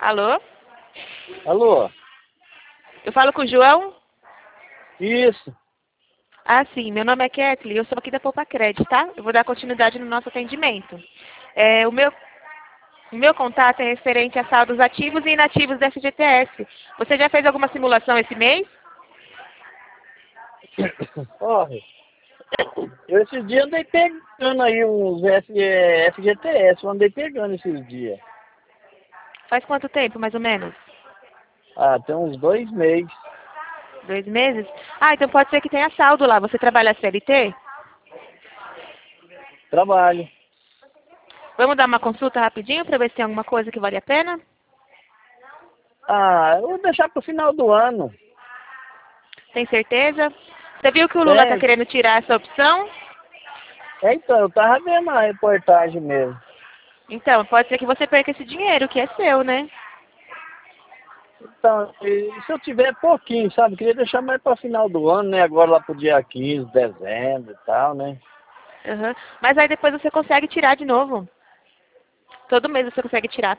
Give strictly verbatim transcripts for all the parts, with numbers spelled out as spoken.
Alô? Alô? Eu falo com o João? Isso. Ah, sim. Meu nome é Kathleen, eu sou aqui da Poupa Crédito, tá? Eu vou dar continuidade no nosso atendimento. É, o, meu, o meu contato é referente a saldos ativos e inativos da F G T S. Você já fez alguma simulação esse mês? Corre. Eu esses dias andei pegando aí uns F, eh, F G T S, eu andei pegando esses dias. Faz quanto tempo, mais ou menos? Ah, tem uns dois meses. Dois meses? Ah, então pode ser que tenha saldo lá. Você trabalha C L T? Trabalho. Vamos dar uma consulta rapidinho para ver se tem alguma coisa que vale a pena? Ah, eu vou deixar pro final do ano. Tem certeza? Você viu que o Lula está Tem. querendo tirar essa opção? É, então, eu tava vendo a reportagem mesmo. Então, pode ser que você perca esse dinheiro, que é seu, né? Então, e se eu tiver pouquinho, sabe? Queria deixar mais para final do ano, né? Agora lá pro dia quinze de dezembro e tal, né? Uhum. Mas aí depois você consegue tirar de novo. Todo mês você consegue tirar.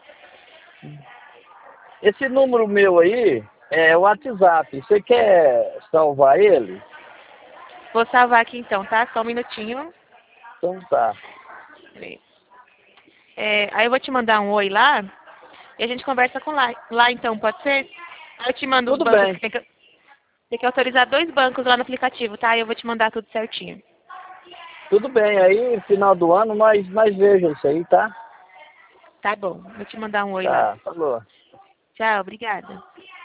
Esse número meu aí é o WhatsApp. Você quer salvar ele? Vou salvar aqui então, tá? Só um minutinho. Então tá. Peraí. É, aí eu vou te mandar um oi lá e a gente conversa com lá. Lá então, pode ser? Aí eu te mando os Tudo bancos que bem. tem que... Tem que autorizar dois bancos lá no aplicativo, tá? Eu vou te mandar tudo certinho. Tudo bem. Aí, final do ano, nós, nós veja isso aí, tá? Tá bom. Vou te mandar um oi lá. Tá, falou. Tchau, obrigada.